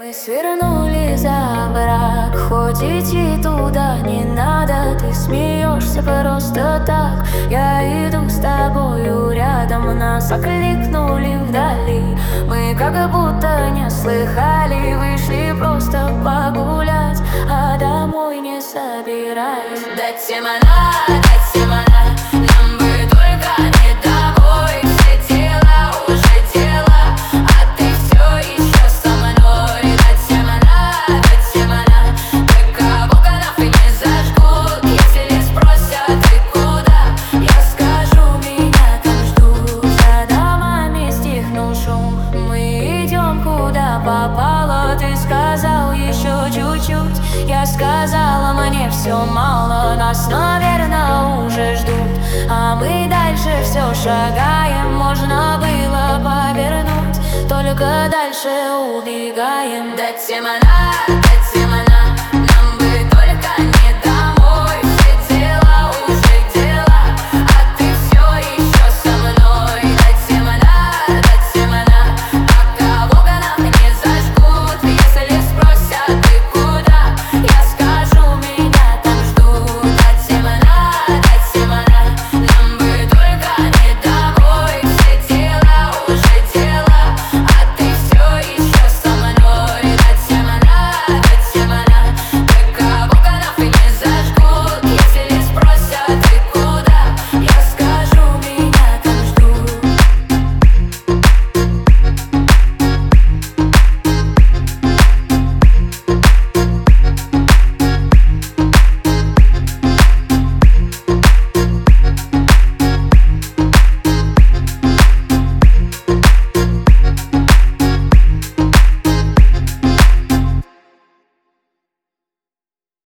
Мы свернули за брак, хоть идти туда не надо. Ты смеешься просто так. Я иду с тобою рядом, нас окликнули вдали. Мы как будто не слыхали, вышли просто погулять, а домой не собирались. Дать всем она, дать всем она, нам бы только не тобой. Все дела уже дела, а ты все еще со мной. Дать всем она, только волканов и не зажгут. Если спросят, ты куда, я скажу, меня там ждут. За домами стихнул шум, мы идем куда попало. Ты сказал еще чуть-чуть, я сказала, мне все мало. Нас, наверное, уже ждут, а мы дальше все шагаем. Можно было повернуть, только дальше убегаем. Дать всем она, дать всем она.